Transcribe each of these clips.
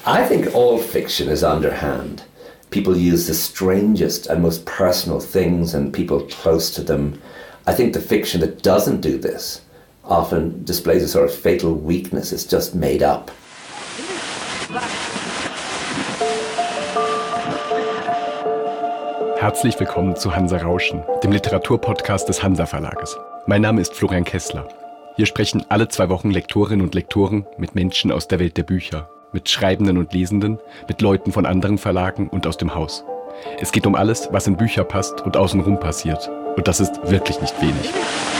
I think all fiction is underhand. People use the strangest and most personal things and people close to them. I think the fiction that doesn't do this often displays a sort of fatal weakness. It's just made up. Herzlich willkommen zu Hansa Rauschen, dem Literaturpodcast des Hansa Verlages. Mein Name ist Florian Kessler. Hier sprechen alle 2 Wochen Lektorinnen und Lektoren mit Menschen aus der Welt der Bücher, mit Schreibenden und Lesenden, mit Leuten von anderen Verlagen und aus dem Haus. Es geht um alles, was in Bücher passt und außenrum passiert. Und das ist wirklich nicht wenig.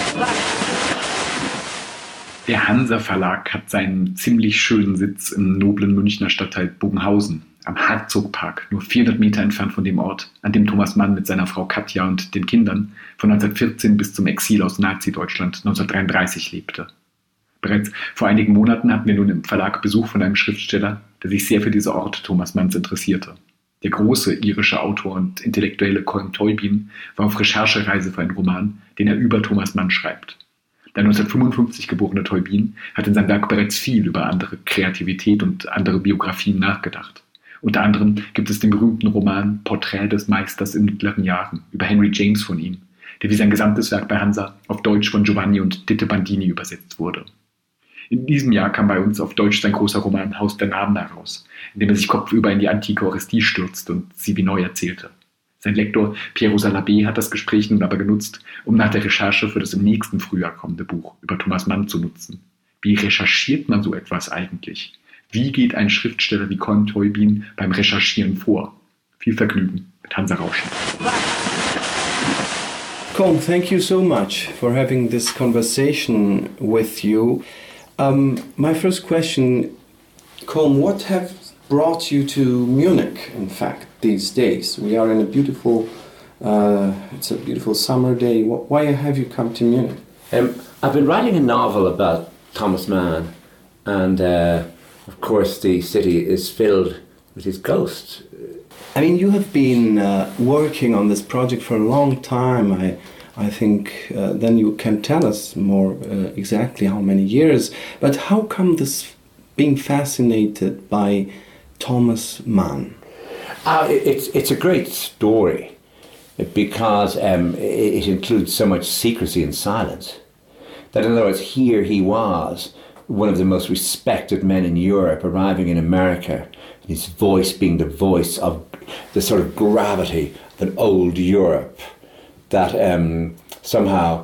Der Hansa Verlag hat seinen ziemlich schönen Sitz im noblen Münchner Stadtteil Bogenhausen, am Herzogpark, nur 400 Meter entfernt von dem Ort, an dem Thomas Mann mit seiner Frau Katja und den Kindern von 1914 bis zum Exil aus Nazi-Deutschland 1933 lebte. Bereits vor einigen Monaten hatten wir nun im Verlag Besuch von einem Schriftsteller, der sich sehr für diese Orte Thomas Manns interessierte. Der große irische Autor und Intellektuelle Colm Tóibín war auf Recherchereise für einen Roman, den er über Thomas Mann schreibt. Der 1955 geborene Tóibín hat in seinem Werk bereits viel über andere Kreativität und andere Biografien nachgedacht. Unter anderem gibt es den berühmten Roman Porträt des Meisters in mittleren Jahren über Henry James von ihm, der wie sein gesamtes Werk bei Hansa auf Deutsch von Giovanni und Titte Bandini übersetzt wurde. In diesem Jahr kam bei uns auf Deutsch sein großer Roman Haus der Namen heraus, in dem er sich kopfüber in die antike Orestie stürzt und sie wie neu erzählte. Sein Lektor Piero Salabé hat das Gespräch nun aber genutzt, um nach der Recherche für das im nächsten Frühjahr kommende Buch über Thomas Mann zu nutzen. Wie recherchiert man so etwas eigentlich? Wie geht ein Schriftsteller wie Colm Tóibín beim Recherchieren vor? Viel Vergnügen mit Hansa Rauschen. Colm, thank you so much for having this conversation with you. My first question, Colm, what have brought you to Munich, in fact, these days? We are in a beautiful, it's a beautiful summer day. Why have you come to Munich? I've been writing a novel about Thomas Mann, and of course the city is filled with his ghosts. I mean, you have been working on this project for a long time. I think then you can tell us more exactly how many years. But how come this being fascinated by Thomas Mann? It's a great story because it includes so much secrecy and silence. That in other words, here he was, one of the most respected men in Europe, arriving in America, his voice being the voice of the sort of gravity of an old Europe that somehow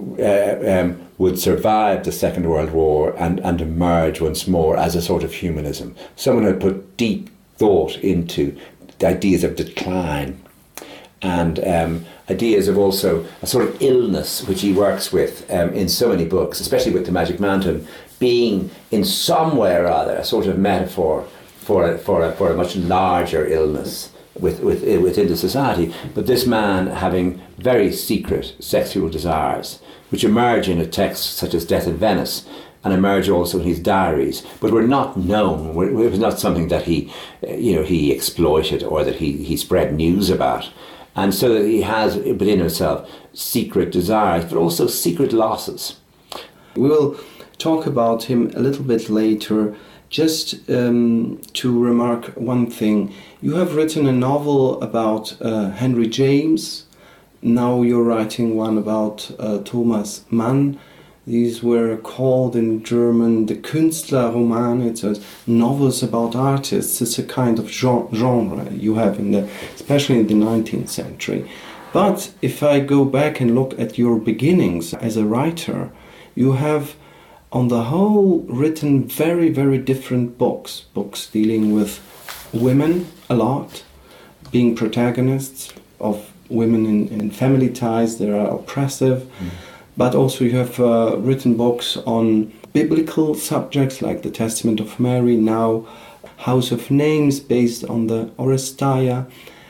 would survive the Second World War and emerge once more as a sort of humanism. Someone had put deep thought into the ideas of decline and ideas of also a sort of illness which he works with in so many books, especially with The Magic Mountain, being in some way or other a sort of metaphor for a much larger illness within the society. But this man having very secret sexual desires, which emerge in a text such as Death in Venice, and emerge also in his diaries, but were not known. It was not something that he exploited or that he spread news about. And so that he has within himself secret desires, but also secret losses. We will talk about him a little bit later. Just to remark one thing, you have written a novel about Henry James. Now you're writing one about Thomas Mann. These were called in German the Künstlerromane. It's novels about artists. It's a kind of genre you have especially in the 19th century. But if I go back and look at your beginnings as a writer, you have on the whole written very, very different books dealing with women a lot, being protagonists of women in family ties that are oppressive. But also you have written books on biblical subjects like the Testament of Mary, now House of Names based on the Oresteia,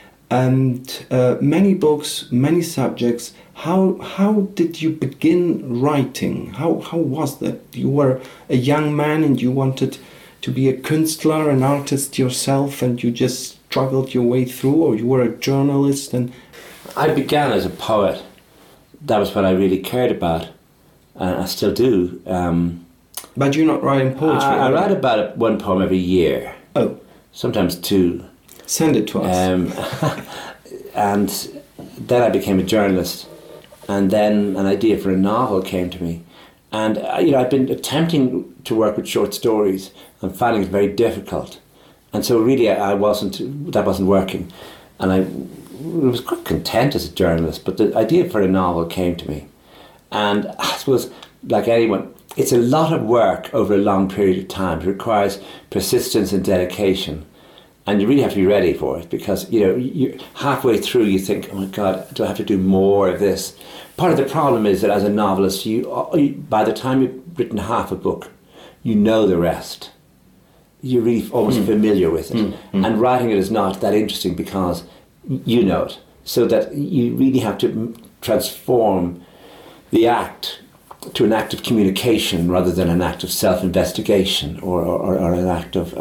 and many books, many subjects. How did you begin writing? How was that? You were a young man and you wanted to be a Künstler, an artist yourself, and you just struggled your way through, or you were a journalist? And I began as a poet. That was what I really cared about, and I still do. But you're not writing poetry? I write about one poem every year. Oh. sometimes 2. Send it to us. And then I became a journalist, and then an idea for a novel came to me. And I'd been attempting to work with short stories and finding it very difficult. And so really that wasn't working. And I was quite content as a journalist, but the idea for a novel came to me. And I suppose, like anyone, it's a lot of work over a long period of time. It requires persistence and dedication. And you really have to be ready for it, because you're halfway through you think, oh my God, do I have to do more of this? Part of the problem is that as a novelist, by the time you've written half a book, you know the rest. You're really almost familiar with it. And writing it is not that interesting because you know it. So that you really have to transform the act to an act of communication rather than an act of self-investigation or an act of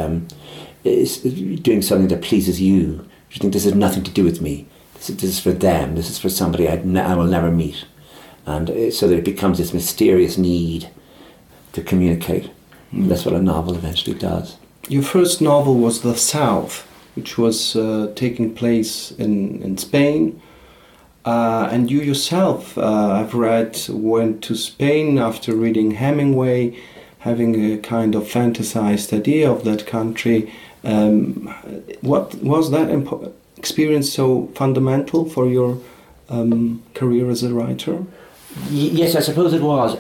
is doing something that pleases you. You think this has nothing to do with me. This is for them. This is for somebody I will never meet. And so that it becomes this mysterious need to communicate. That's what a novel eventually does. Your first novel was The South, which was taking place in Spain. And you yourself, I've read, went to Spain after reading Hemingway, having a kind of fantasized idea of that country. What was that experience so fundamental for your career as a writer? Yes, I suppose it was.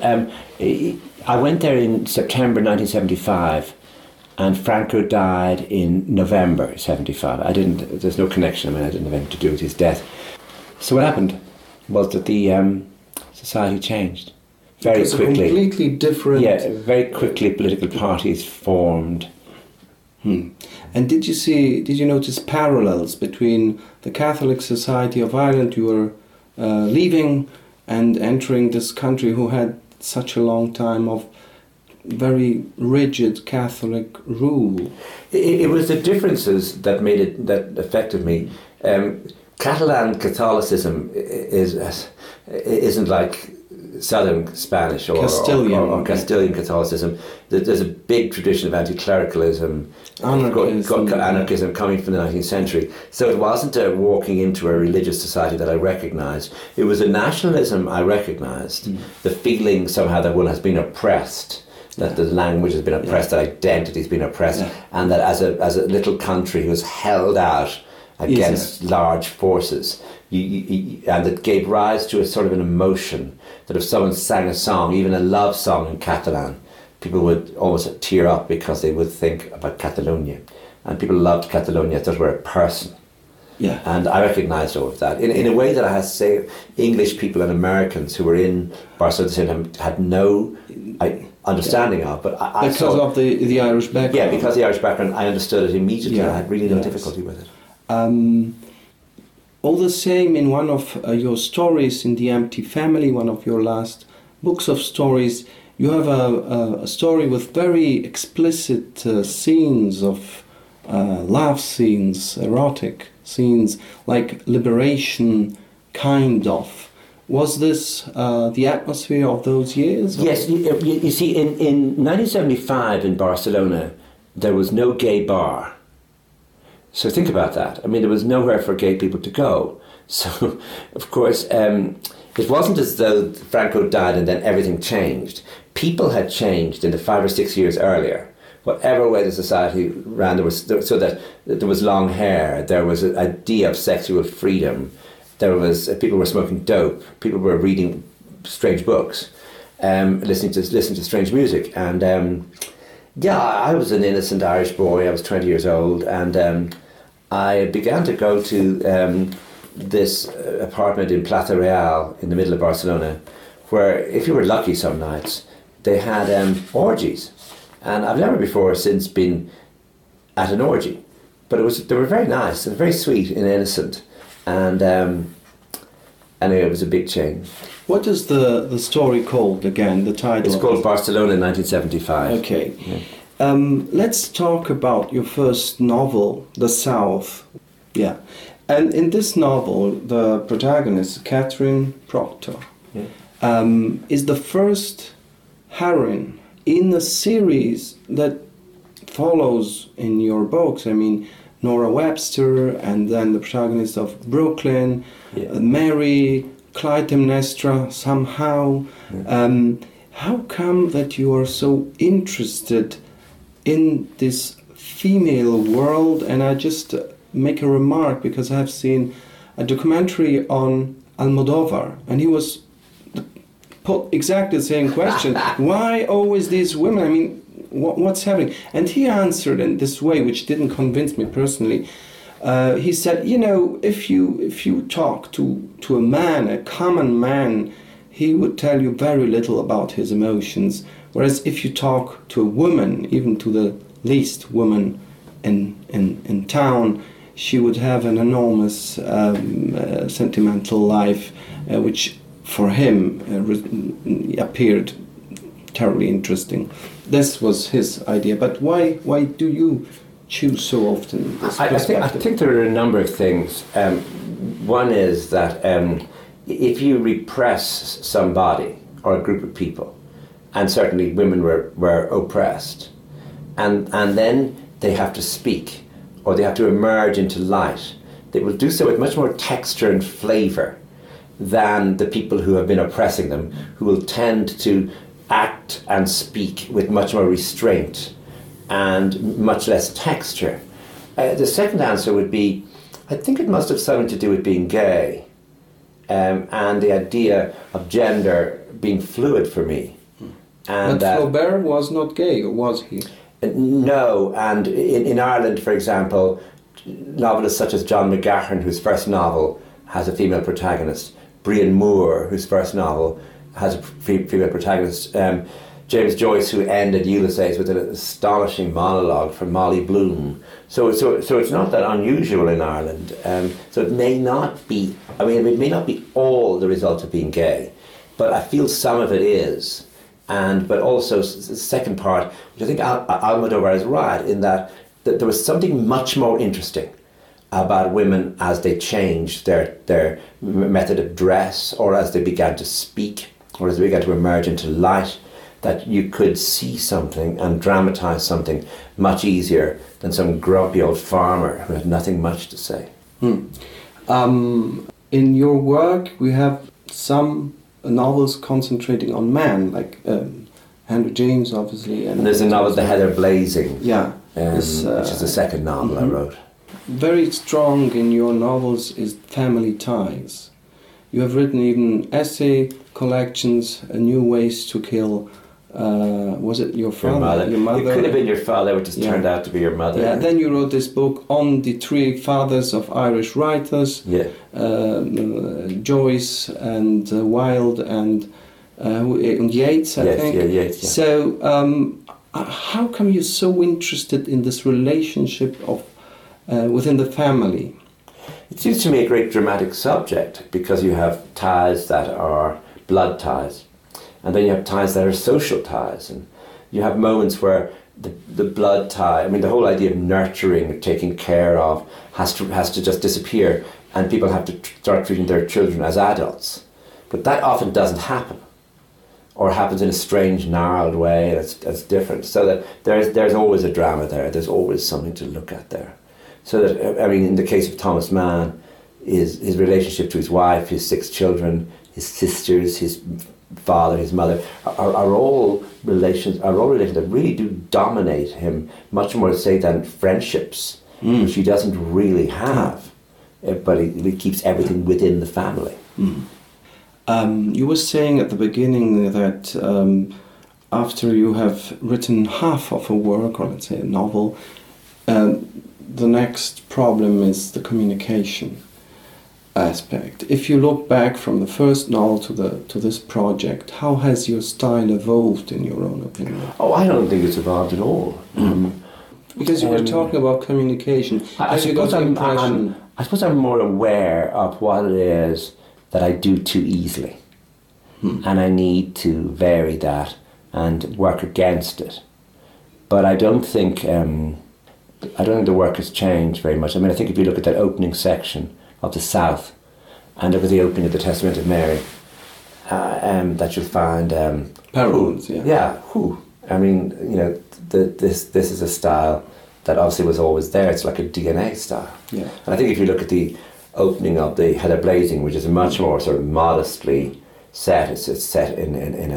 I went there in September 1975, and Franco died in November 75. There's no connection. I didn't have anything to do with his death. So what happened was that the society changed very quickly. Completely different. Yeah, very quickly political parties formed. And did you notice parallels between the Catholic Society of Ireland you were leaving and entering this country who had such a long time of very rigid Catholic rule? It was the differences that that affected me. Catalan Catholicism isn't like Southern Spanish or Castilian Catholicism. There's a big tradition of anti-clericalism, anarchism coming from the 19th century. So it wasn't a walking into a religious society that I recognised. It was a nationalism I recognised. The feeling somehow that one has been oppressed, that the language has been oppressed, that identity has been oppressed, and that as a little country who's held out against large forces, and it gave rise to a sort of an emotion that if someone sang a song, even a love song in Catalan, people would almost tear up because they would think about Catalonia, and people loved Catalonia as though it were a person. Yeah. And I recognised all of that in a way that I had to say English people and Americans who were in Barcelona at the same time had no understanding of, but I because of the Irish background. Yeah, because of the Irish background, I understood it immediately. I had really no difficulty with it. All the same, in one of your stories in The Empty Family, one of your last books of stories, you have a story with very explicit scenes of love scenes, erotic scenes, like liberation, kind of. Was this the atmosphere of those years? Yes, you see, in 1975 in Barcelona, there was no gay bar. So think about that. I mean, there was nowhere for gay people to go. So, of course, it wasn't as though Franco died and then everything changed. People had changed in the 5 or 6 years earlier. Whatever way the society ran, so that there was long hair, there was an idea of sexual freedom, there was people were smoking dope, people were reading strange books, listening to strange music, and I was an innocent Irish boy. I was 20 years old, and I began to go to this apartment in Plaza Real in the middle of Barcelona, where if you were lucky some nights, they had orgies. And I've never before since been at an orgy, but they were very nice and very sweet and innocent, and anyway, it was a big change. What is the story called again? The title? It's called Barcelona in 1975. Okay. Yeah. Let's talk about your first novel, The South. Yeah. And in this novel, the protagonist, Catherine Proctor, is the first heroine in a series that follows in your books. I mean, Nora Webster, and then the protagonist of Brooklyn, Mary, Clytemnestra, somehow. How come that you are so interested in this female world? And I just make a remark because I have seen a documentary on Almodovar, and he was put exactly the same question. Why always these women? I mean, what's happening? And he answered in this way, which didn't convince me personally. He said, you know, if you talk to a man, a common man, he would tell you very little about his emotions. Whereas if you talk to a woman, even to the least woman in town, she would have an enormous sentimental life, which for him appeared terribly interesting. This was his idea. But why do you choose so often this perspective? I think there are a number of things. One is that if you repress somebody or a group of people, and certainly women were oppressed, and then they have to speak, or they have to emerge into light, they will do so with much more texture and flavour than the people who have been oppressing them, who will tend to act and speak with much more restraint and much less texture. The second answer would be, I think it must have something to do with being gay, and the idea of gender being fluid for me. And but Flaubert was not gay, or was he? No, and in Ireland, for example, novelists such as John McGahern, whose first novel has a female protagonist, Brian Moore, whose first novel has a female protagonist, James Joyce, who ended Ulysses with an astonishing monologue from Molly Bloom. So it's not that unusual in Ireland. So it may not be, it may not be all the result of being gay, but I feel some of it is. But also the second part, which I think Almodovar is right, in that there was something much more interesting about women as they changed their method of dress, or as they began to speak, or as they began to emerge into light, that you could see something and dramatise something much easier than some grumpy old farmer who had nothing much to say. In your work, we have some novels concentrating on man, like Henry James, obviously. And there's a novel, The Heather Blazing, which is the second novel I wrote. Very strong in your novels is family ties. You have written even essay collections, New Ways to Kill. Was it your father? Your mother. It could have been your father, which has turned out to be your mother. Yeah. Then you wrote this book on the three fathers of Irish writers. Joyce and Wilde and Yeats, I think. Yeats. Yeah. So, how come you're so interested in this relationship of within the family? It seems to me a great dramatic subject, because you have ties that are blood ties, and then you have ties that are social ties, and you have moments where the blood tie, the whole idea of nurturing, taking care of, has to just disappear, and people have to start treating their children as adults. But that often doesn't happen, or happens in a strange, gnarled way, and it's different. So that there's always a drama there. There's always something to look at there. So that, in the case of Thomas Mann, his relationship to his wife, his 6 children, his sisters, his father, his mother, are all relations that really do dominate him, much more, say, than friendships, which he doesn't really have, but he keeps everything within the family. You were saying at the beginning that after you have written half of a work, or let's say a novel, the next problem is the communication aspect. If you look back from the first novel to this project, how has your style evolved in your own opinion? Oh, I don't think it's evolved at all. Because you were talking about communication. I suppose I'm more aware of what it is that I do too easily, and I need to vary that and work against it. But I don't think the work has changed very much. I think if you look at that opening section of the South, and over the opening of the Testament of Mary, that you'll find parallels. I mean, this is a style that obviously was always there. It's like a DNA style. Yeah. And I think if you look at the opening of the Heather Blazing, which is much more sort of modestly set, it's set in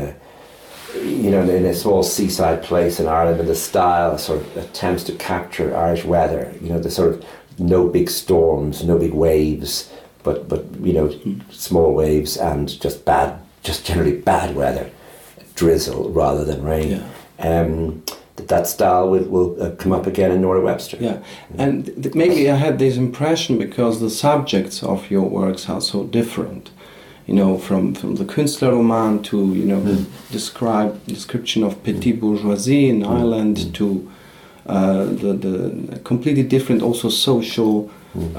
a small seaside place in Ireland, and the style sort of attempts to capture Irish weather. The sort of no big storms, no big waves, but small waves and just generally bad weather, drizzle rather than rain. Yeah. That style will come up again in Nora Webster. Yeah, and maybe I had this impression because the subjects of your works are so different. From the Künstlerroman to description of petit bourgeoisie in Ireland to the completely different also social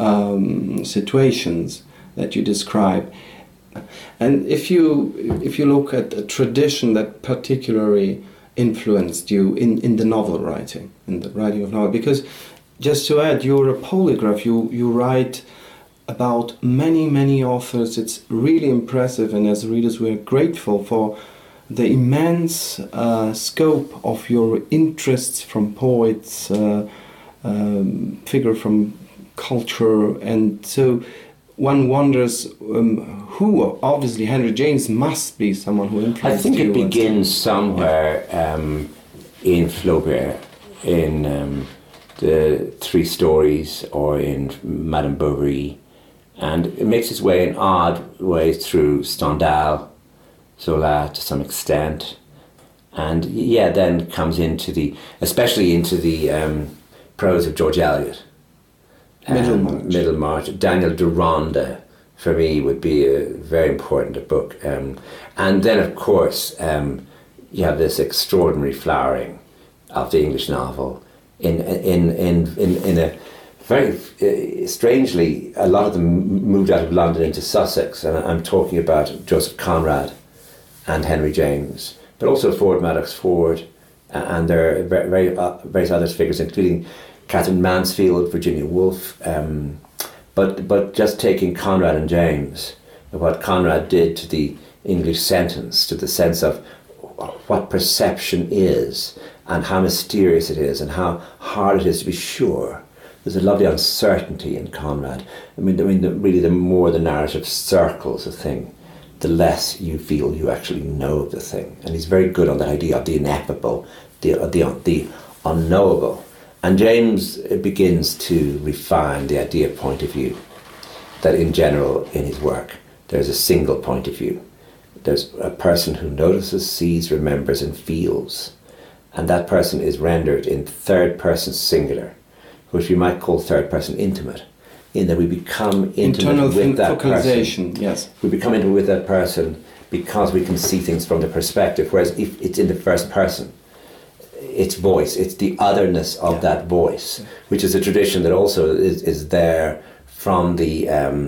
situations that you describe. And if you look at a tradition that particularly influenced you in the novel writing, in the writing of novel, because just to add, you're a polygraph. You write about many authors. It's really impressive, and as readers we're grateful for the immense scope of your interests, from poets, figure from culture, and so one wonders who. Obviously Henry James must be someone who influenced you. I think it begins somewhere in Flaubert, in the Three Stories, or in Madame Bovary, and it makes its way in odd ways through Stendhal, Zola to some extent, and then comes especially into the prose of George Eliot. Middlemarch. Daniel Deronda, for me, would be a very important book. And then, of course, you have this extraordinary flowering of the English novel in a very strangely, a lot of them moved out of London into Sussex, and I'm talking about Joseph Conrad and Henry James, but also Ford Madox Ford, and there are various other figures, including Catherine Mansfield, Virginia Woolf, but just taking Conrad and James, what Conrad did to the English sentence, to the sense of what perception is, and how mysterious it is, and how hard it is to be sure. There's a lovely uncertainty in Conrad. Really, the more the narrative circles a thing, the less you feel you actually know the thing. And he's very good on that idea of the ineffable, the unknowable. And James begins to refine the idea of point of view, that in general in his work there's a single point of view. There's a person who notices, sees, remembers and feels, and that person is rendered in third person singular, which we might call third person intimate, in that we become intimate with that person. Yes. We become intimate with that person because we can see things from the perspective, whereas if it's in the first person, its voice, it's the otherness of that voice, which is a tradition that also is there from the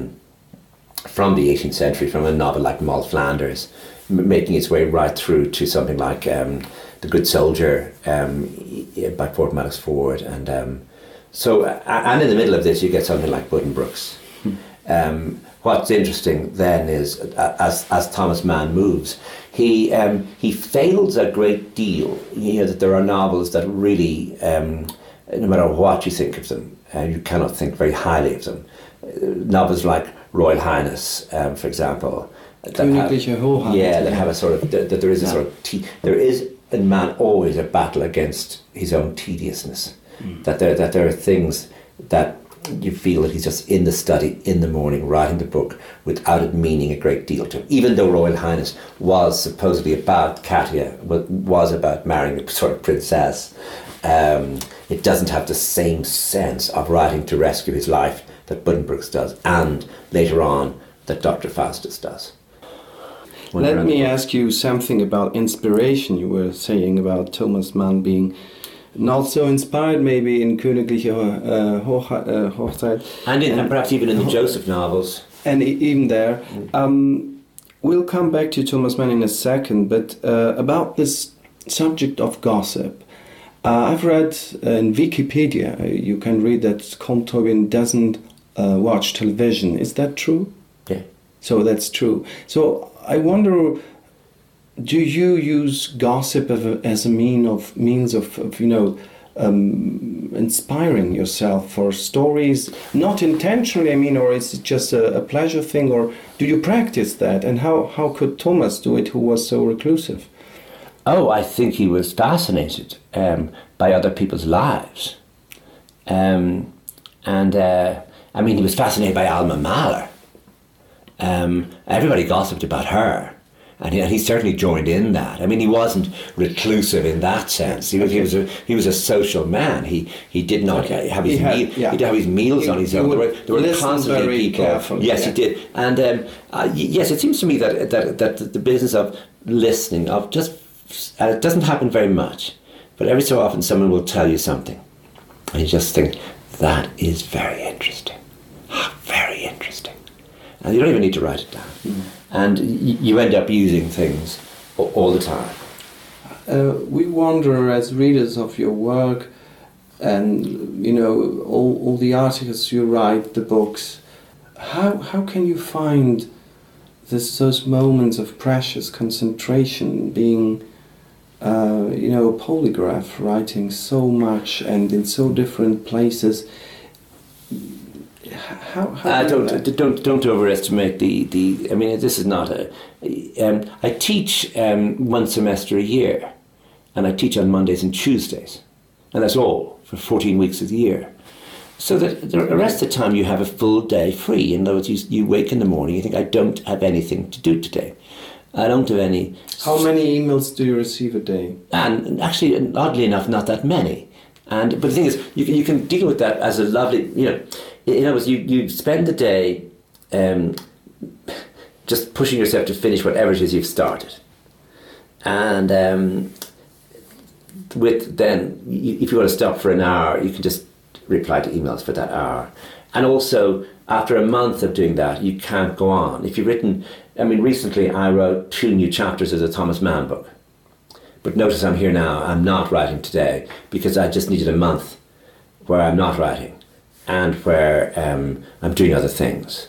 18th century, from a novel like Moll Flanders, making its way right through to something like The Good Soldier by Ford Madox Ford, and in the middle of this you get something like Buddenbrooks. What's interesting then is, as Thomas Mann moves, he fails a great deal. That there are novels that really, no matter what you think of them, you cannot think very highly of them. Novels like Royal Highness, for example, that have a sort of that there is a sort of there is in Mann always a battle against his own tediousness. That there are things that you feel that he's just in the study in the morning writing the book without it meaning a great deal to him. Even though Royal Highness was supposedly about Katia, was about marrying a sort of princess, it doesn't have the same sense of writing to rescue his life that Buddenbrooks does, and later on that Dr. Faustus does. Let me ask you something about inspiration. You were saying about Thomas Mann being not so inspired maybe in Königliche Hochzeit. And perhaps even in the Joseph novels. And even there. We'll come back to Thomas Mann in a second, but about this subject of gossip. I've read in Wikipedia, you can read that Comte Tobin doesn't watch television. Is that true? Yeah. So that's true. So I wonder, do you use gossip as a means of inspiring yourself for stories, not intentionally, I mean, or is it just a pleasure thing, or do you practice that? And how could Thomas do it, who was so reclusive? Oh, I think he was fascinated by other people's lives. I mean, he was fascinated by Alma Mahler. Everybody gossiped about her. And he certainly joined in that. I mean, he wasn't reclusive in that sense. He was a social man. He did not have his he'd have his meals on his own. There were constantly people. Careful. Yes, he did. And yes, it seems to me that the business of listening, of just it doesn't happen very much, but every so often someone will tell you something, and you just think that is very interesting, very interesting, and you don't even need to write it down. And you end up using things all the time. We wonder, as readers of your work, and all the articles you write, the books, how can you find those moments of precious concentration, being a polygraph, writing so much and in so different places? Don't overestimate the. I mean, this is not a. I teach one semester a year, and I teach on Mondays and Tuesdays, and that's all for 14 weeks of the year. So that the rest of the time you have a full day free. In other words, you wake in the morning, you think, I don't have anything to do today. I don't have any. How many emails do you receive a day? And actually, oddly enough, not that many. But the thing is, you can deal with that as a lovely, in other words, you spend the day just pushing yourself to finish whatever it is you've started. And if you want to stop for an hour, you can just reply to emails for that hour. And also, after a month of doing that, you can't go on. If you've written, recently I wrote 2 new chapters of the Thomas Mann book. But notice I'm here now, I'm not writing today, because I just needed a month where I'm not writing and where I'm doing other things.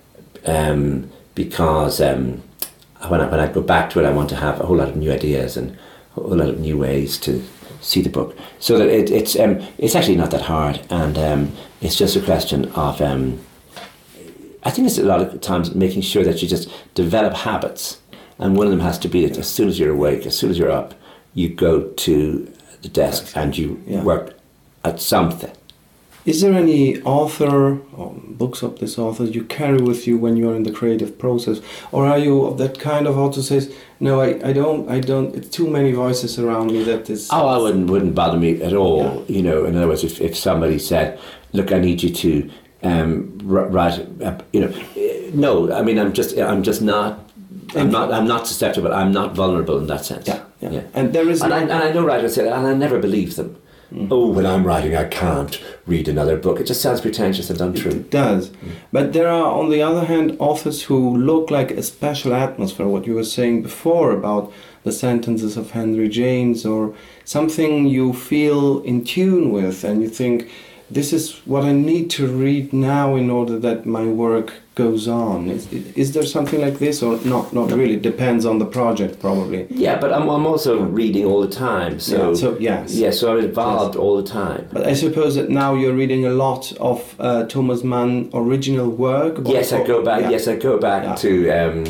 Because when I go back to it, I want to have a whole lot of new ideas and a whole lot of new ways to see the book. So that it's actually not that hard, and it's just a question of, I think it's a lot of times making sure that you just develop habits. And one of them has to be that as soon as you're awake, as soon as you're up, you go to the desk and you work at something. Is there any author or books of this author you carry with you when you're in the creative process? Or are you of that kind of author who says, no, I don't, it's too many voices around me that is... Oh, I wouldn't bother me at all. In other words, if somebody said, look, I need you to write, no, I'm not susceptible. I'm not vulnerable in that sense. Yeah. And there is, and I know writers say that, and I never believe them. Oh, when I'm writing, I can't read another book. It just sounds pretentious and untrue. It does. But there are, on the other hand, authors who look like a special atmosphere. What you were saying before about the sentences of Henry James, or something you feel in tune with, and you think, this is what I need to read now in order that my work goes on. Is there something like this, or not really? Depends on the project, probably. Yeah, but I'm also reading all the time. So I'm involved all the time. But I suppose that now you're reading a lot of Thomas Mann original work. Yes, I go back. Yes, I go back to.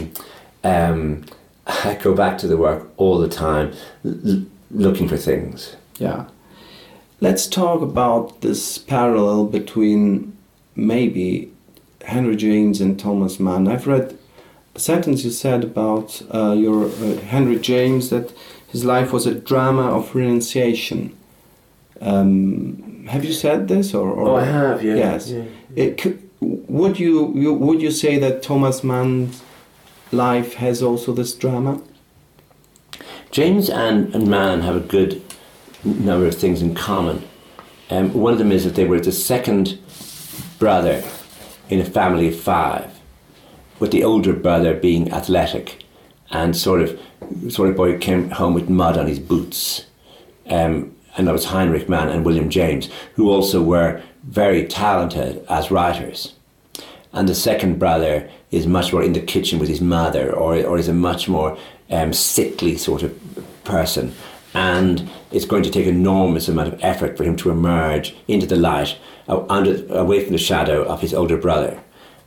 I go back to the work all the time, looking for things. Yeah. Let's talk about this parallel between maybe Henry James and Thomas Mann. I've read a sentence you said about your Henry James, that his life was a drama of renunciation. Have you said this? Or I have, yeah. Yes. Yeah. Would you say that Thomas Mann's life has also this drama? James and Mann have a good number of things in common. One of them is that they were the second brother in a family of 5, with the older brother being athletic and sort of boy came home with mud on his boots. And that was Heinrich Mann and William James, who also were very talented as writers. And the second brother is much more in the kitchen with his mother, or is a much more sickly sort of person, and it's going to take enormous amount of effort for him to emerge into the light, away from the shadow of his older brother.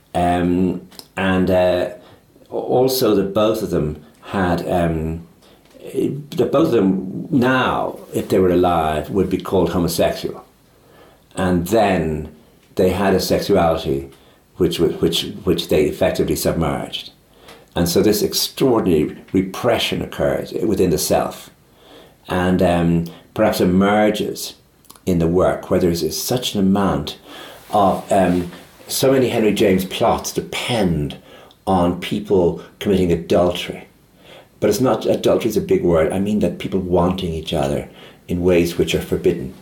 Also that both of them had, that both of them now, if they were alive, would be called homosexual. And then they had a sexuality which they effectively submerged. And so this extraordinary repression occurs within the self, and perhaps emerges in the work, where there's such an amount of, so many Henry James plots depend on people committing adultery. But it's not, adultery is a big word, I mean that people wanting each other in ways which are forbidden.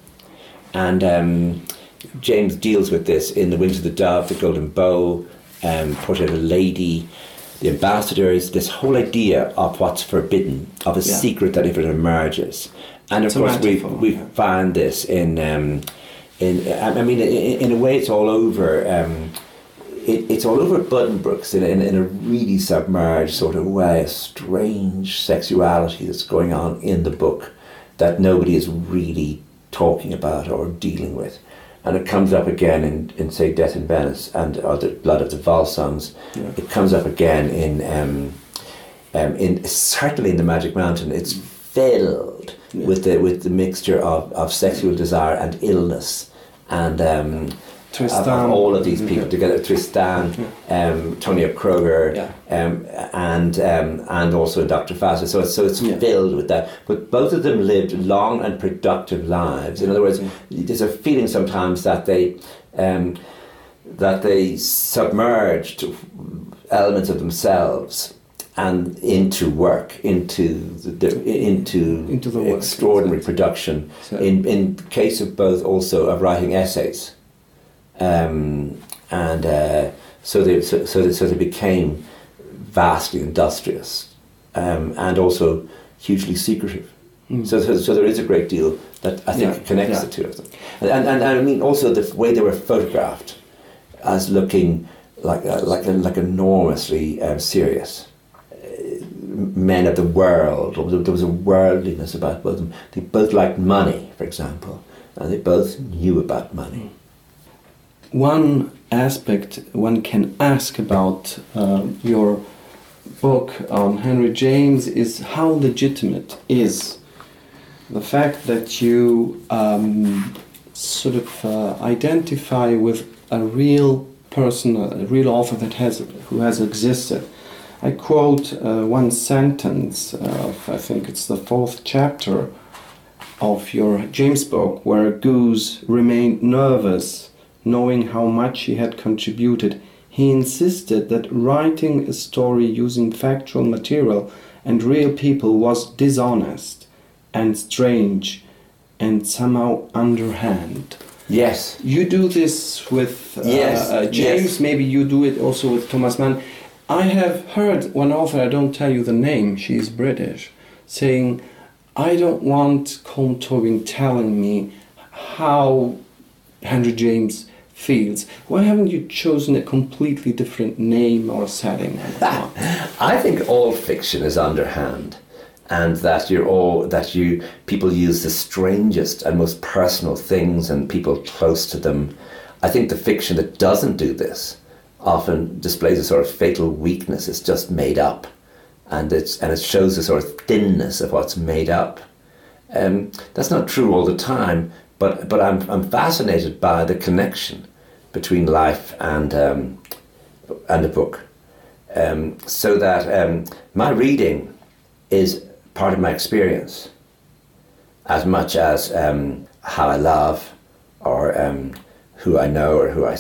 And James deals with this in The Wings of the Dove, The Golden Bow, Portrait of a Lady, The Ambassadors, this whole idea of what's forbidden, of a secret that if it emerges. And of course we find this in a way it's all over, it's all over Buddenbrooks in a really submerged sort of way, a strange sexuality that's going on in the book that nobody is really talking about or dealing with. And it comes up again in say, Death in Venice, or The Blood of the Volsungs. Yeah. It comes up again in certainly in The Magic Mountain. It's filled with the mixture of sexual desire and illness, and Tristan, of all of these people together. Tristan, Tonya Kruger, and also Dr. Faster. So it's filled with that. But both of them lived long and productive lives. In other words, there's a feeling sometimes that they submerged elements of themselves and into work, into the work, extraordinary production. So, in case of both, also of writing essays. So they became vastly industrious, and also hugely secretive. So there is a great deal that I think connects the two of them, and I mean also the way they were photographed as looking like enormously serious men of the world. There was a worldliness about both of them. They both liked money, for example, and they both knew about money. One aspect one can ask about your book on Henry James is how legitimate is the fact that you identify with a real person, a real author who has existed. I quote one sentence of, I think it's the 4th chapter of your James book, where Goose remained nervous knowing how much he had contributed. He insisted that writing a story using factual material and real people was dishonest and strange and somehow underhand. Yes. You do this with James, yes. Maybe you do it also with Thomas Mann. I have heard one author, I don't tell you the name, she is British, saying, I don't want Colm Tobin telling me how Henry James feels. Why haven't you chosen a completely different name or setting? I think all fiction is underhand, and that people use the strangest and most personal things and people close to them. I think the fiction that doesn't do this often displays a sort of fatal weakness. It's just made up, and it shows the sort of thinness of what's made up. That's not true all the time, but I'm fascinated by the connection between life and the book, so that my reading is part of my experience as much as how I love, or who I know, or who I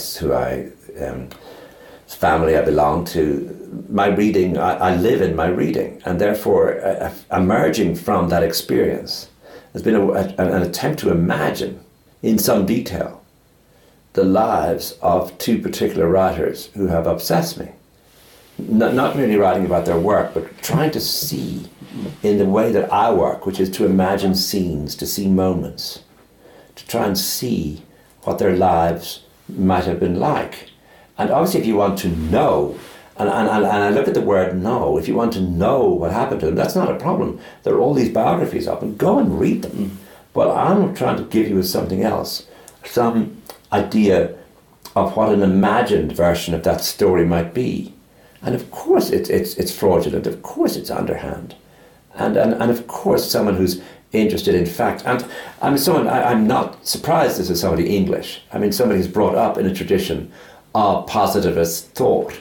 family I belong to. My reading, I live in my reading, and therefore emerging from that experience has been an attempt to imagine in some detail the lives of two particular writers who have obsessed me. Not merely writing about their work, but trying to see in the way that I work, which is to imagine scenes, to see moments, to try and see what their lives might have been like. And obviously if you want to know And I look at the word know. If you want to know what happened to him, that's not a problem. There are all these biographies of him. Go and read them. But I'm trying to give you something else, some idea of what an imagined version of that story might be. And of course it's fraudulent. Of course it's underhand. And of course someone who's interested in fact. And I'm not surprised this is somebody English. I mean, somebody who's brought up in a tradition of positivist thought,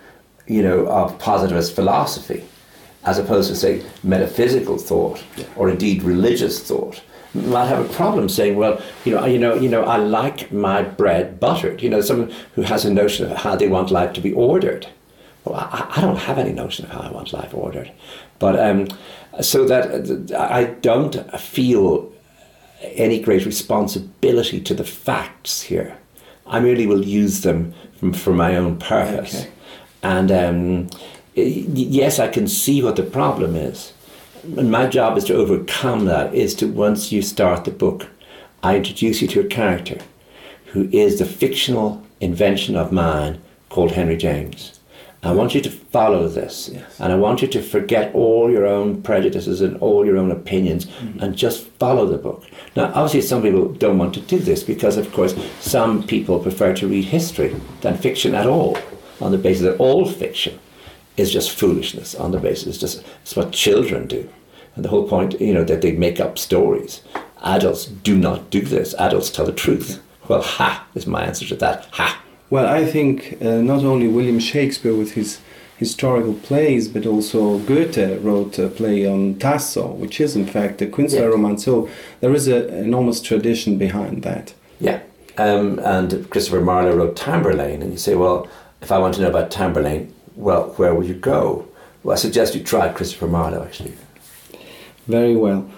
of positivist philosophy, as opposed to, say, metaphysical thought or indeed religious thought, might have a problem saying, well, I like my bread buttered. Someone who has a notion of how they want life to be ordered. Well, I don't have any notion of how I want life ordered, but so that I don't feel any great responsibility to the facts here. I merely will use them for my own purpose. Okay. And yes, I can see what the problem is. And my job is to overcome that, is to, once you start the book, I introduce you to a character who is the fictional invention of mine called Henry James. I want you to follow this, and I want you to forget all your own prejudices and all your own opinions and just follow the book. Now, obviously some people don't want to do this because, of course, some people prefer to read history than fiction at all, on the basis that all fiction is just foolishness, on the basis it's what children do. And the whole point, that they make up stories. Adults do not do this. Adults tell the truth. Well, ha, is my answer to that. Ha. Well, I think not only William Shakespeare with his historical plays, but also Goethe wrote a play on Tasso, which is in fact a Künstlerroman. So there is an enormous tradition behind that. Yeah, and Christopher Marlowe wrote Tamburlaine, and you say, well, if I want to know about Tamburlaine, well, where will you go? Well, I suggest you try Christopher Marlowe, actually. Very well.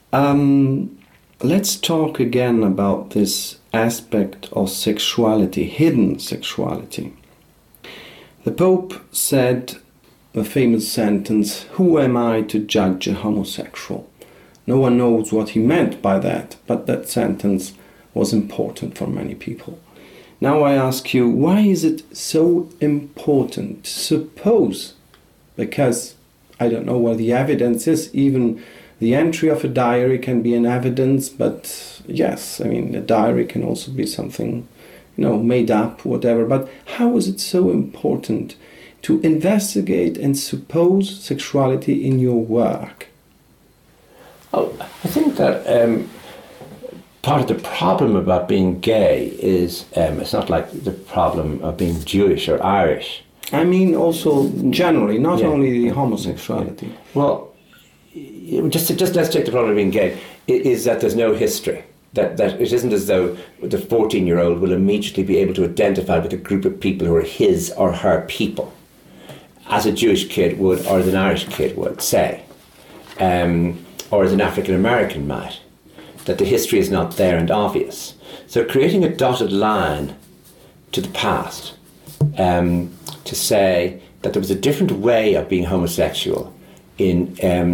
Let's talk again about this aspect of sexuality, hidden sexuality. The Pope said a famous sentence, "Who am I to judge a homosexual?" No one knows what he meant by that, but that sentence was important for many people. Now I ask you, why is it so important? Suppose, because I don't know what the evidence is, even the entry of a diary can be an evidence, but yes, I mean, a diary can also be something, made up, whatever. But how is it so important to investigate and suppose sexuality in your work? Oh, I think that part of the problem about being gay is it's not like the problem of being Jewish or Irish. I mean also generally, not only the homosexuality. Well, just let's take the problem of being gay, is that there's no history. That it isn't as though the 14-year-old will immediately be able to identify with a group of people who are his or her people, as a Jewish kid would, or as an Irish kid would, say, or as an African American might. That the history is not there and obvious. So creating a dotted line to the past, to say that there was a different way of being homosexual in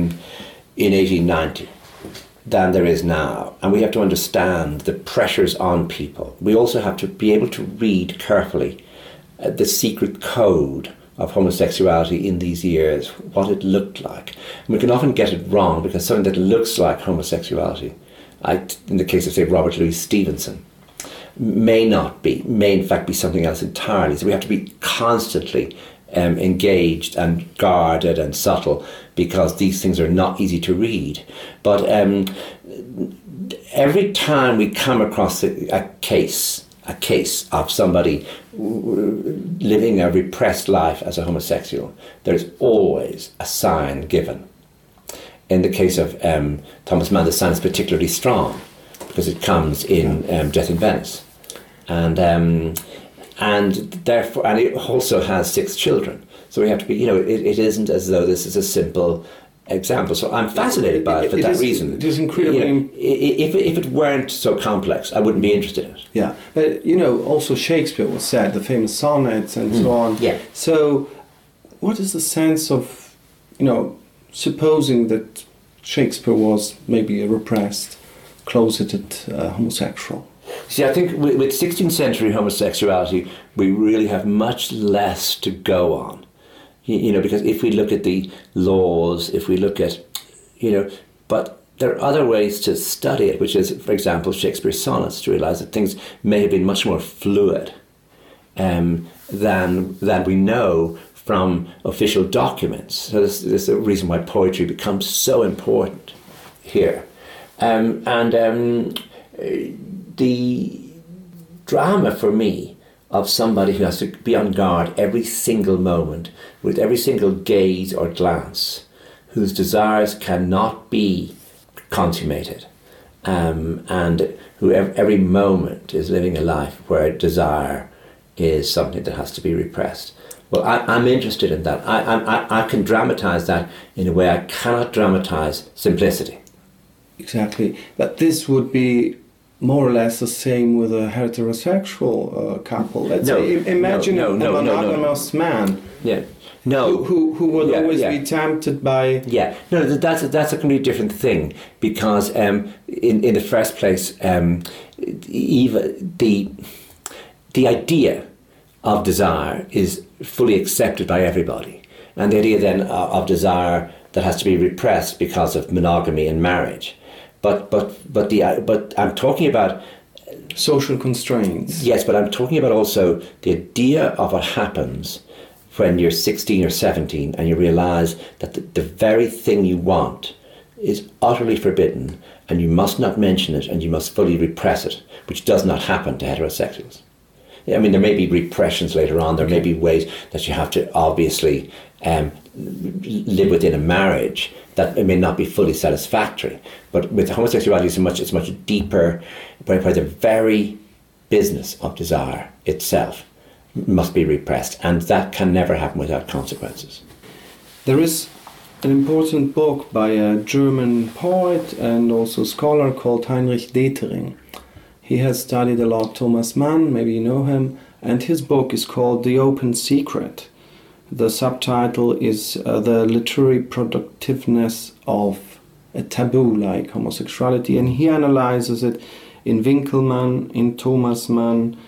1890 than there is now. And we have to understand the pressures on people. We also have to be able to read carefully the secret code of homosexuality in these years, what it looked like. And we can often get it wrong because something that looks like homosexuality, in the case of, say, Robert Louis Stevenson, may in fact be something else entirely. So we have to be constantly engaged and guarded and subtle, because these things are not easy to read. But every time we come across a case of somebody living a repressed life as a homosexual, there's always a sign given. In the case of Thomas Mann, the sign is particularly strong because it comes in Death in Venice, and therefore, and it also has 6 children. So we have to be, it isn't as though this is a simple example. So I'm fascinated by it for that reason. It is incredibly. If it weren't so complex, I wouldn't be interested in it. Yeah, but also Shakespeare was said, the famous sonnets and so on. Yeah. So, what is the sense of, supposing that Shakespeare was maybe a repressed, closeted homosexual? See, I think with 16th century homosexuality, we really have much less to go on. Because if we look at the laws, if we look at, but there are other ways to study it, which is, for example, Shakespeare's sonnets, to realise that things may have been much more fluid than we know from official documents. So this is the reason why poetry becomes so important here. The drama for me of somebody who has to be on guard every single moment, with every single gaze or glance, whose desires cannot be consummated, and who every moment is living a life where desire is something that has to be repressed. Well, I'm interested in that. I can dramatise that in a way I cannot dramatise simplicity. Exactly. But this would be more or less the same with a heterosexual couple. Let's say, imagine a monogamous man. Yeah. Who would always be tempted by... Yeah. No, that's a completely different thing, because in the first place, even the idea of desire is fully accepted by everybody. And the idea then of desire that has to be repressed because of monogamy and marriage. But I'm talking about social constraints. Yes, but I'm talking about also the idea of what happens when you're 16 or 17 and you realise that the very thing you want is utterly forbidden, and you must not mention it, and you must fully repress it, which does not happen to heterosexuals. I mean, there may be repressions later on. There may be ways that you have to obviously live within a marriage that it may not be fully satisfactory. But with homosexuality, it's much deeper, where the very business of desire itself must be repressed, and that can never happen without consequences. There is an important book by a German poet and also scholar called Heinrich Detering. He has studied a lot Thomas Mann, maybe you know him, and his book is called The Open Secret. The subtitle is The Literary Productiveness of a Taboo like Homosexuality, and he analyzes it in Winkelmann, in Thomas Mann,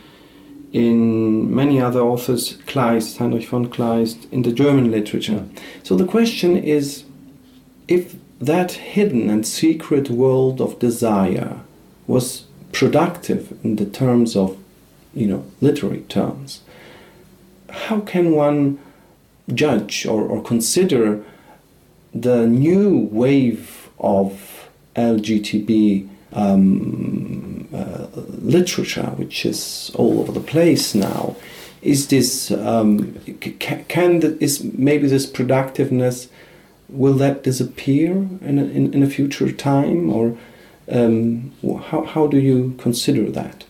in many other authors, Kleist, Heinrich von Kleist, in the German literature. So the question is, if that hidden and secret world of desire was productive in the terms of, literary terms, how can one judge or consider the new wave of LGBT literature, which is all over the place now? Is this is maybe this productiveness, will that disappear in a future time, or how do you consider that?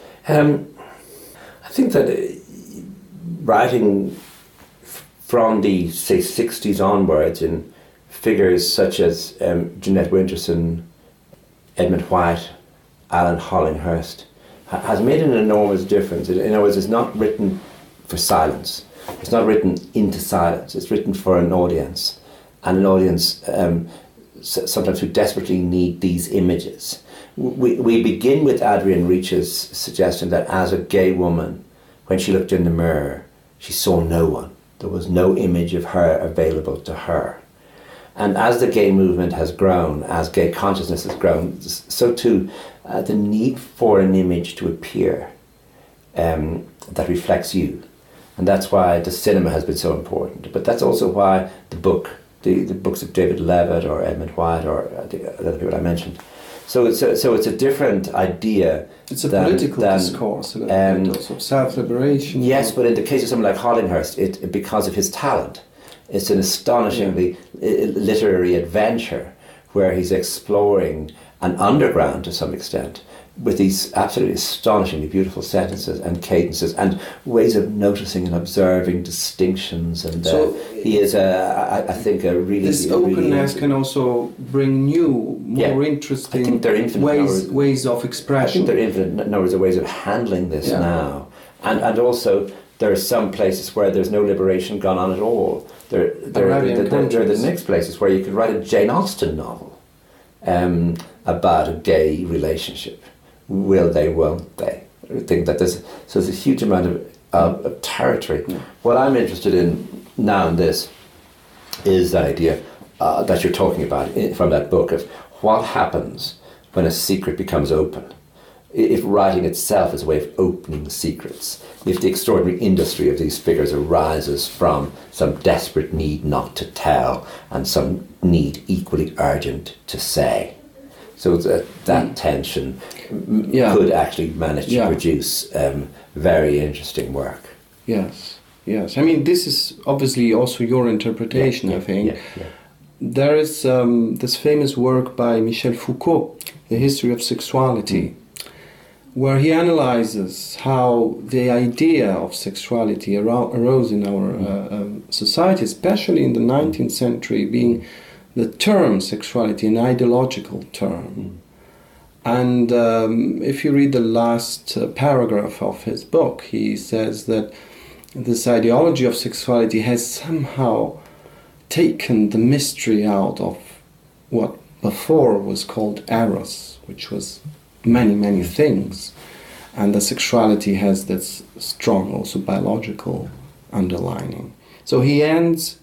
I think that writing from the, say, 60s onwards, in figures such as Jeanette Winterson, Edmund White, Alan Hollinghurst, has made an enormous difference. In other words, it's not written for silence. It's not written into silence. It's written for an audience, and an audience sometimes who desperately need these images. We begin with Adrienne Rich's suggestion that as a gay woman, when she looked in the mirror, she saw no one. There was no image of her available to her. And as the gay movement has grown, as gay consciousness has grown, so too the need for an image to appear that reflects you. And that's why the cinema has been so important. But that's also why the books of David Levitt or Edmund White or the other people I mentioned. So it's a different idea. It's a political discourse, also self-liberation. Yes, but in the case of someone like Hollinghurst, because of his talent, it's an astonishingly literary adventure where he's exploring an underground to some extent with these absolutely astonishingly beautiful sentences and cadences and ways of noticing and observing distinctions. And so he is, I think, a really... This openness can also bring new, more interesting ways of expression. I think there are infinite numbers of ways of handling this now. And also, there are some places where there's no liberation gone on at all. There are the next places where you could write a Jane Austen novel about a gay relationship. Will they, won't they? I think that there's a huge amount of territory. What I'm interested in now in this is the idea that you're talking about from that book of what happens when a secret becomes open. If writing itself is a way of opening secrets, if the extraordinary industry of these figures arises from some desperate need not to tell and some need equally urgent to say. So that tension could actually manage to produce very interesting work. Yes. I mean, this is obviously also your interpretation, I think. There is this famous work by Michel Foucault, The History of Sexuality, where he analyzes how the idea of sexuality arose in our society, especially in the 19th century, being the term sexuality an ideological term. And if you read the last paragraph of his book, he says that this ideology of sexuality has somehow taken the mystery out of what before was called eros, which was many things, and the sexuality has this strong also biological underlining. So he ends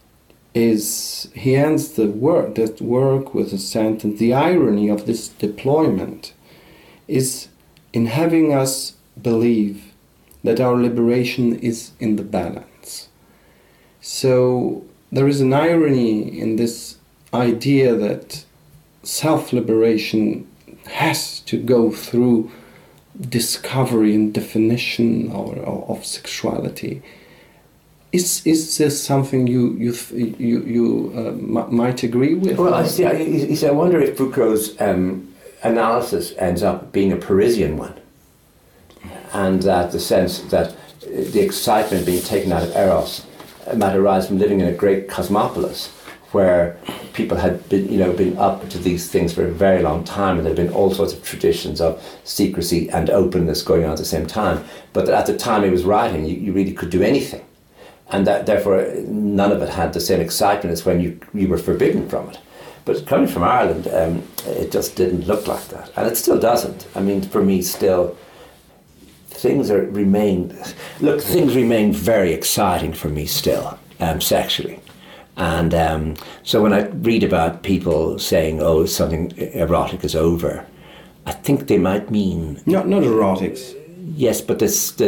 that work with a sentence: the irony of this deployment is in having us believe that our liberation is in the balance. So there is an irony in this idea that self-liberation has to go through discovery and definition of sexuality. Is this something you might agree with? Well, I wonder if Foucault's analysis ends up being a Parisian one, and that the sense that the excitement being taken out of eros might arise from living in a great cosmopolis where people had been up to these things for a very long time, and there had been all sorts of traditions of secrecy and openness going on at the same time. But that at the time he was writing, you really could do anything, and that therefore none of it had the same excitement as when you were forbidden from it. But coming from Ireland, it just didn't look like that, and it still doesn't. I mean, for me, still things remain very exciting for me still, sexually. And so when I read about people saying, "Oh, something erotic is over," I think they might mean not erotics. Yes, but the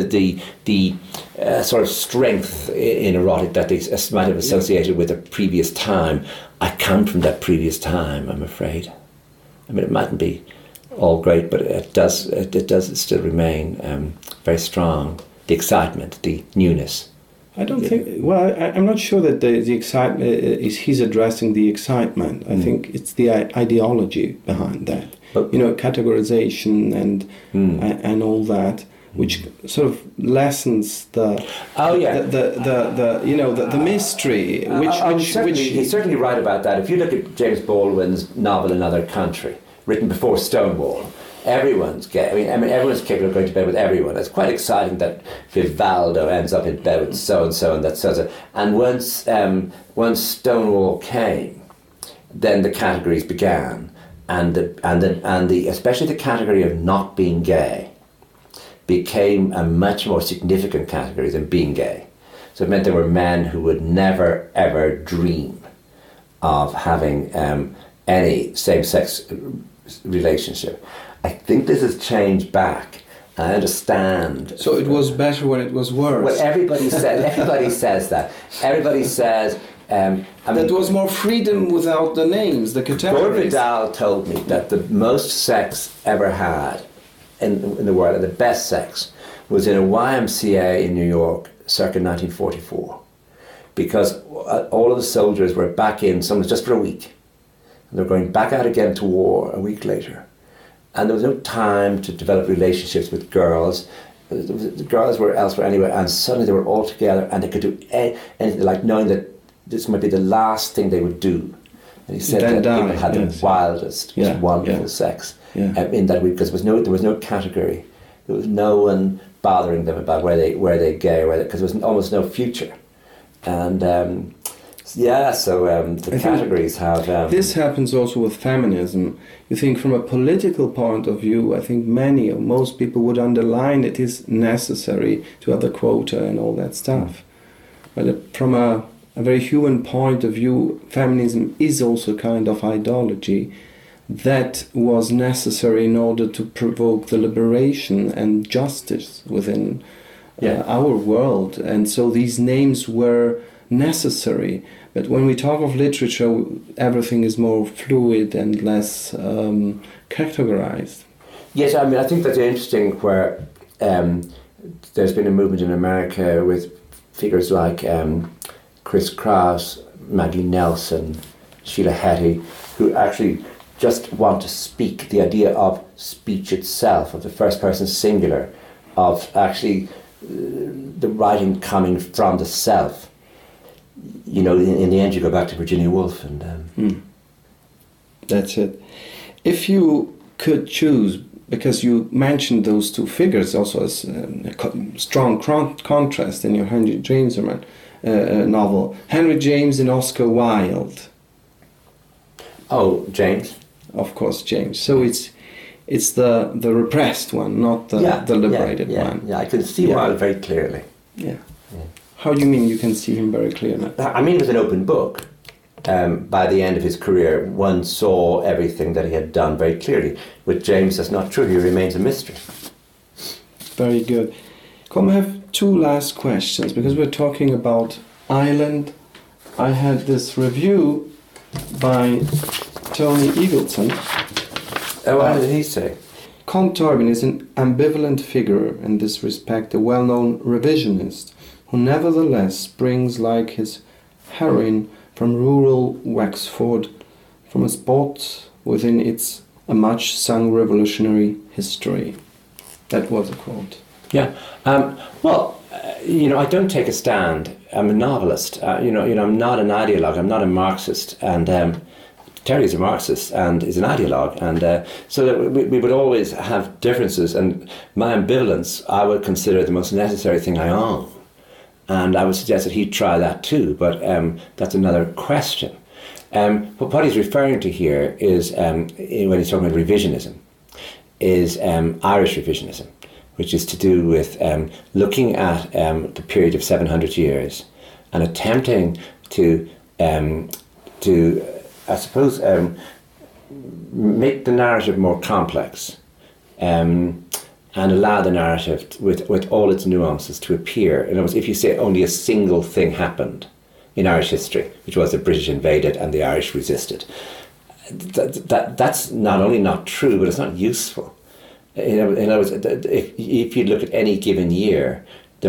sort of strength in erotic that they might have associated with a previous time. I come from that previous time, I'm afraid. I mean, it mightn't be all great, but it does still remain very strong. The excitement, the newness. I don't think. Well, I'm not sure that the excitement is he's addressing the excitement. I think it's the ideology behind that. Categorization and all that, which sort of lessens the mystery. He's certainly right about that. If you look at James Baldwin's novel Another Country, written before Stonewall, everyone's gay. I mean, everyone's capable of going to bed with everyone. It's quite exciting that Vivaldo ends up in bed with so and so and that so. And once Stonewall came, then the categories began, and especially the category of not being gay became a much more significant category than being gay. So it meant there were men who would never ever dream of having any same-sex relationship. I think this has changed back. I understand. So it was better when it was worse. Well, everybody says that. Everybody says that was more freedom without the names, the categories. Gore Vidal told me that the most sex ever had in the world, and the best sex, was in a YMCA in New York circa 1944, because all of the soldiers were back in, some was just for a week, and they were going back out again to war a week later. And there was no time to develop relationships with girls. The girls were elsewhere anyway, and suddenly they were all together, and they could do anything, like knowing that this might be the last thing they would do. And he said that people had the wildest, wonderful sex in that week, because there was no category. There was no one bothering them about where they gay, because there was almost no future. And Yeah, so the categories have... This happens also with feminism. You think from a political point of view, I think many or most people would underline it is necessary to have the quota and all that stuff. But from a very human point of view, feminism is also a kind of ideology that was necessary in order to provoke the liberation and justice within our world. And so these names were necessary. But when we talk of literature, everything is more fluid and less categorized. Yes, I mean, I think that's interesting where there's been a movement in America with figures like Chris Kraus, Maggie Nelson, Sheila Heti, who actually just want to speak, the idea of speech itself, of the first person singular, of actually the writing coming from the self. You know, in the end you go back to Virginia Woolf and... That's it. If you could choose, because you mentioned those two figures also as a strong contrast in your Henry James novel, Henry James and Oscar Wilde. Oh, James. Of course, James. So it's the repressed one, not the liberated one. Yeah, I can see Wilde very clearly. Yeah. How do you mean you can see him very clearly? I mean, with an open book. By the end of his career, one saw everything that he had done very clearly. With James, that's not true. He remains a mystery. Very good. Come, I have two last questions, because we're talking about Ireland. I had this review by Tony Eagleton. What did he say? Colm Tóibín is an ambivalent figure in this respect, a well-known revisionist, who nevertheless brings like his heroine from rural Wexford, from a spot within its a much-sung revolutionary history. That was a quote. Yeah. I don't take a stand. I'm a novelist. I'm not an ideologue. I'm not a Marxist. And Terry is a Marxist and is an ideologue. And so that we would always have differences. And my ambivalence, I would consider the most necessary thing I own. And I would suggest that he'd try that too. But that's another question. But what he's referring to here is, when he's talking about revisionism, is Irish revisionism, which is to do with looking at the period of 700 years and attempting to I suppose, make the narrative more complex and allow the narrative with all its nuances to appear. In other words, if you say only a single thing happened in Irish history, which was the British invaded and the Irish resisted, that's not only not true, but it's not useful. In other words, if you look at any given year,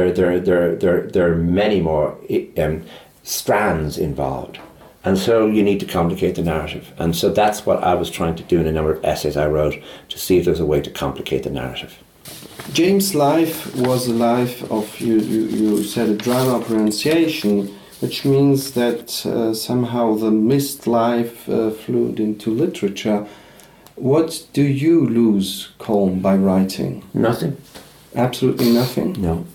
there are many more strands involved. And so you need to complicate the narrative. And so that's what I was trying to do in a number of essays I wrote, to see if there's a way to complicate the narrative. James' life was a life of, you said, a drama of renunciation, which means that somehow the missed life flowed into literature. What do you lose, Colm, by writing? Nothing. Absolutely nothing? No.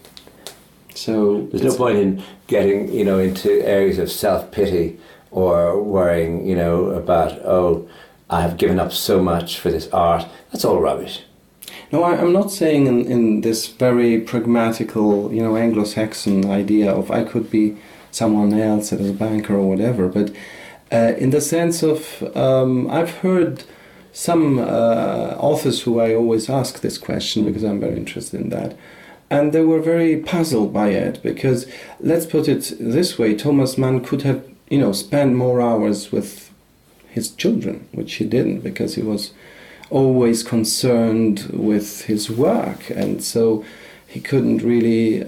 So there's no point in getting, into areas of self-pity or worrying, about, I have given up so much for this art. That's all rubbish. No, I'm not saying in this very pragmatical, Anglo-Saxon idea of I could be someone else as a banker or whatever, but in the sense of, I've heard some authors who I always ask this question because I'm very interested in that, and they were very puzzled by it, because let's put it this way, Thomas Mann could have, spent more hours with his children, which he didn't, because he was always concerned with his work, and so he couldn't really,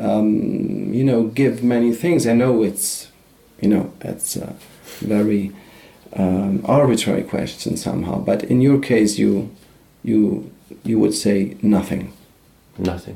give many things. I know it's a very arbitrary question somehow, but in your case, you would say nothing. Nothing.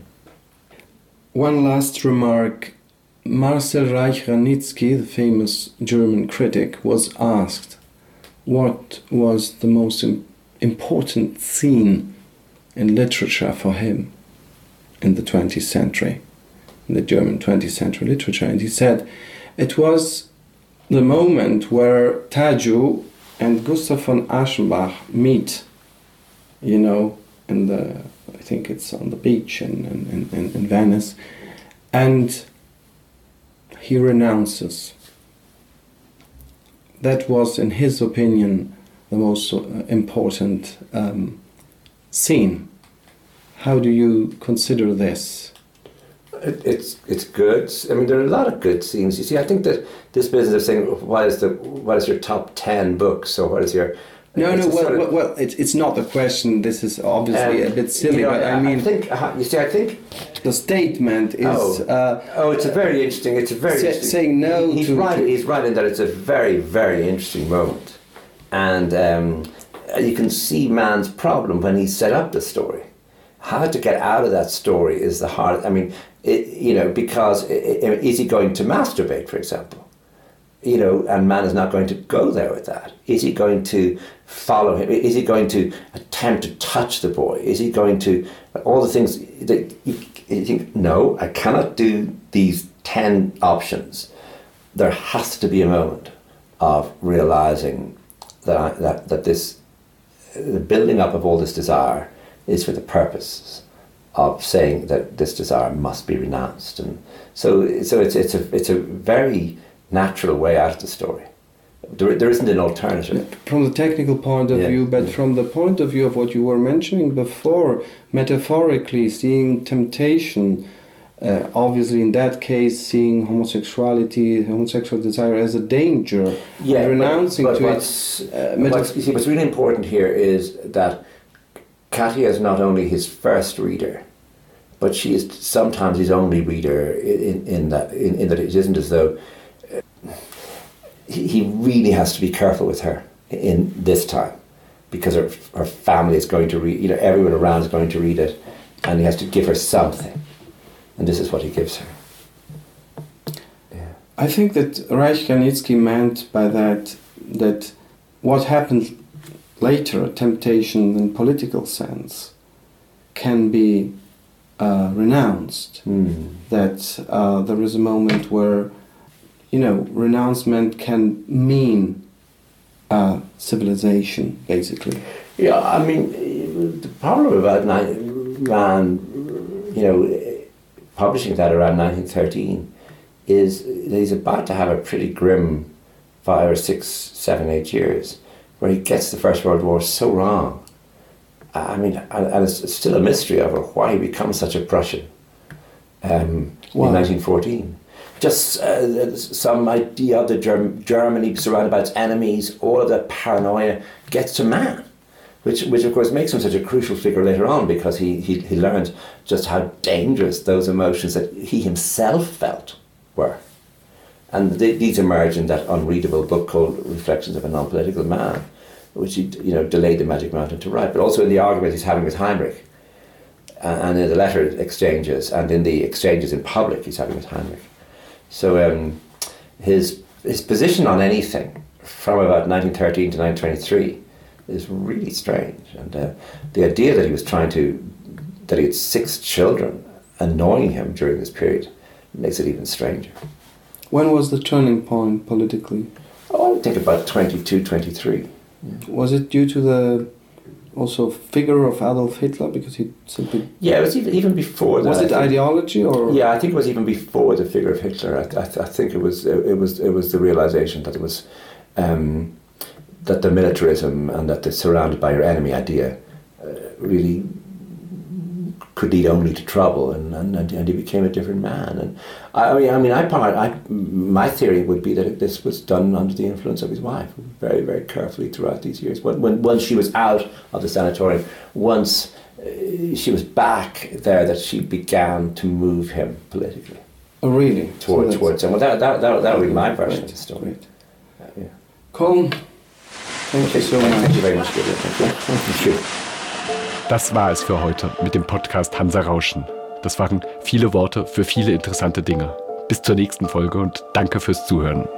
One last remark. Marcel Reich-Ranitzky, the famous German critic, was asked what was the most important scene in literature for him in the 20th century, in the German 20th century literature, and he said it was the moment where Taju and Gustav von Aschenbach meet, you know, I think it's on the beach in Venice, and he renounces. That was, in his opinion, the most important scene. How do you consider this? It's good. I mean, there are a lot of good scenes. You see, I think that this business of saying what is your top 10 books, or what is your it's not the question. This is obviously a bit silly, but I mean, I think the statement is. It's a very interesting. It's a very interesting. Saying no. He's right in that it's a very, very interesting moment, and you can see man's problem when he set up the story. How to get out of that story is the hard. I mean, because is he going to masturbate, for example? And man is not going to go there with that. Is he going to follow him? Is he going to attempt to touch the boy? Is he going to, all the things that you think, no, I cannot do these 10 options. There has to be a moment of realizing that the building up of all this desire is for the purpose of saying that this desire must be renounced. And so it's a very natural way out of the story. There isn't an alternative. From the technical point of view, but from the point of view of what you were mentioning before, metaphorically seeing temptation, obviously in that case seeing homosexual desire as a danger, renouncing but to what's really important here is that Katya is not only his first reader, but she is sometimes his only reader in that it isn't as though he really has to be careful with her in this time, because her family is going to read, everyone around is going to read it, and he has to give her something, and this is what he gives her. Yeah. I think that Reich Granitzky meant by that what happened later, temptation in political sense, can be renounced. That there is a moment where renouncement can mean civilization, basically. Yeah, I mean, the problem about man, publishing that around 1913 is that he's about to have a pretty grim 5 or 6, 7, 8 years where he gets the First World War so wrong. I mean, and it's still a mystery over why he becomes such a Prussian in 1914. Just some idea of the Germany surrounded by its enemies, all of that paranoia gets to man, which of course makes him such a crucial figure later on, because he learns just how dangerous those emotions that he himself felt were. And these emerge in that unreadable book called Reflections of a Non-Political Man, which he delayed the Magic Mountain to write, but also in the argument he's having with Heinrich, and in the letter exchanges, and in the exchanges in public he's having with Heinrich. So his position on anything from about 1913 to 1923 is really strange, and the idea that he had 6 children annoying him during this period makes it even stranger. When was the turning point politically? I would think about 22, 23. Yeah. Was it due to the figure of Adolf Hitler, because he simply... Yeah, it was even before that. Was it ideology or...? Yeah, I think it was even before the figure of Hitler. I think it was the realization that it was that the militarism and that the surrounded by your enemy idea really could lead only to trouble, and he became a different man. And my theory would be that this was done under the influence of his wife, very, very carefully throughout these years. Once she was out of the sanatorium, once she was back there, that she began to move him politically. Oh, really? Towards him. Well, that would be my version of the story. Yeah. Colm, thank you so much. Thank you very much, Gabriel. Thank you. Das war es für heute mit dem Podcast Hansa Rauschen. Das waren viele Worte für viele interessante Dinge. Bis zur nächsten Folge und danke fürs Zuhören.